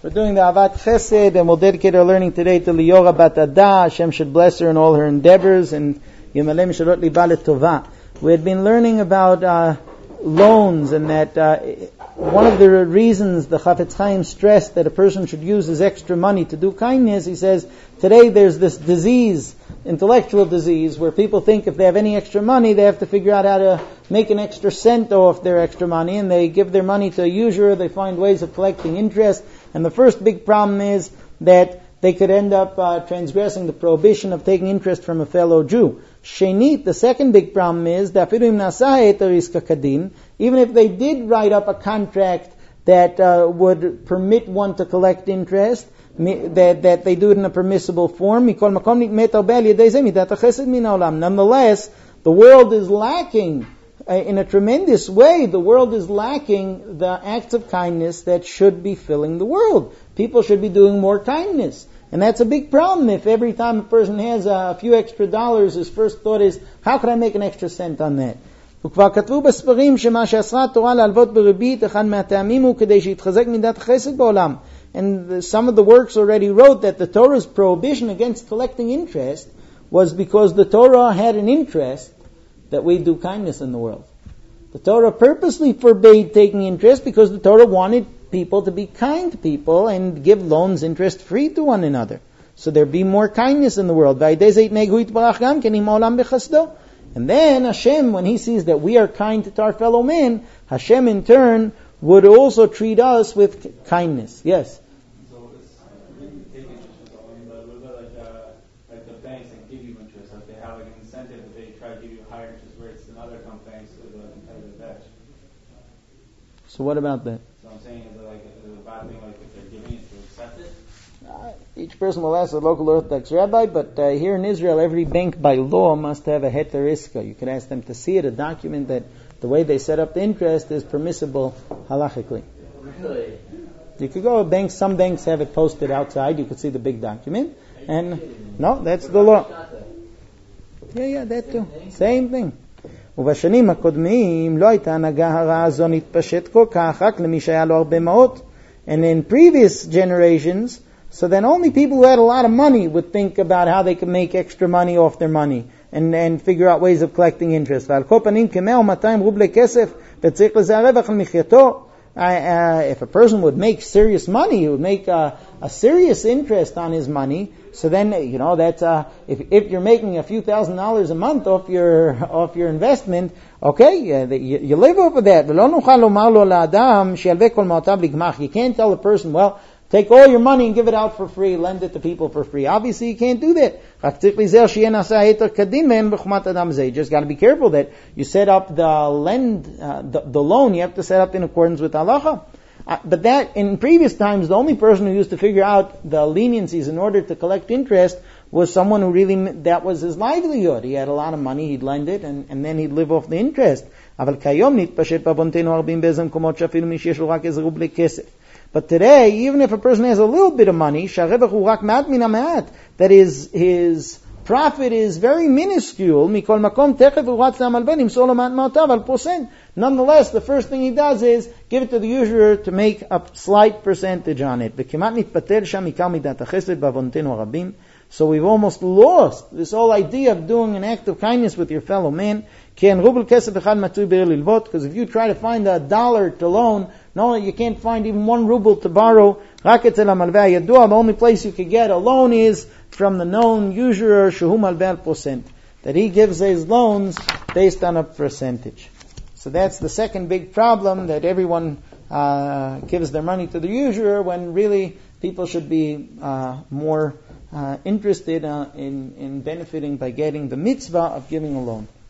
We're doing the Avat Chesed, and we'll dedicate our learning today to Liora Bat Ada. Hashem should bless her in all her endeavors, and Yimaleh Mishalot Liba Letova. We had been learning about loans, and that one of the reasons the Chafetz Chaim stressed that a person should use his extra money to do kindness, he says, today there's this disease, intellectual disease, where people think if they have any extra money, they have to figure out how to make an extra cent off their extra money, and they give their money to a usurer, they find ways of collecting interest. And the first big problem is that they could end up transgressing the prohibition of taking interest from a fellow Jew. Shenit, the second big problem is that even if they did write up a contract that would permit one to collect interest, that they do it in a permissible form, nonetheless, the world is lacking in a tremendous way. The world is lacking the acts of kindness that should be filling the world. People should be doing more kindness. And that's a big problem. If every time a person has a few extra dollars, his first thought is, how can I make an extra cent on that? וכבר כתבו בספרים שמה שאסרה התורה להלוות בריבית אחד מהטעמים הוא כדי שיתחזק מידת החסד בעולם. And some of the works already wrote that the Torah's prohibition against collecting interest was because the Torah had an interest that we do kindness in the world. The Torah purposely forbade taking interest because the Torah wanted people to be kind to people and give loans interest-free to one another. So there be more kindness in the world. And then Hashem, when He sees that we are kind to our fellow men, Hashem in turn would also treat us with kindness. Yes? So it's really take interest, but what about like the banks that give you interest? Like they have like an incentive that they try to give you higher interest rates than other banks with a competitive edge. So what about that? So I'm saying is it a bad thing like if they're giving it to accept it? Each person will ask a local Orthodox rabbi, but here in Israel, every bank by law must have a heter iska. You can ask them to see it, a document that the way they set up the interest is permissible halachically. Really? You could go to banks, some banks have it posted outside, you could see the big document. And no, that's the law. Yeah, that too. Same thing. ובשנים הקודמים לא הייתה הנהגה הרעה הזו נתפשט כל כך רק למי שהיה לו הרבה מעות. And in previous generations, so then only people who had a lot of money would think about how they could make extra money off their money and figure out ways of collecting interest. ועל כל פנים כ100 או 200 רובלי כסף וצריך לזה הרווח על מחייתו. If a person would make serious money, he would make a serious interest on his money. So then, that's if you're making a few $1,000s a month off your investment, okay, you live off of that. You can't tell the person, well, take all your money and give it out for free, lend it to people for free. Obviously, you can't do that. You just got to be careful that you set up the loan, you have to set up in accordance with halacha. But that, in previous times, the only person who used to figure out the leniencies in order to collect interest was someone who really, that was his livelihood. He had a lot of money, he'd lend it, and then he'd live off the interest. But today, even if a person has a little bit of money, that is, his profit is very minuscule. Nonetheless, the first thing he does is give it to the usurer to make a slight percentage on it. So we've almost lost this whole idea of doing an act of kindness with your fellow man. Because if you try to find $1 to loan, no, you can't find even 1 ruble to borrow. The only place you could get a loan is from the known usurer, that he gives his loans based on a percentage. So that's the second big problem, that everyone gives their money to the usurer when really people should be more interested in benefiting by getting the mitzvah of giving a loan.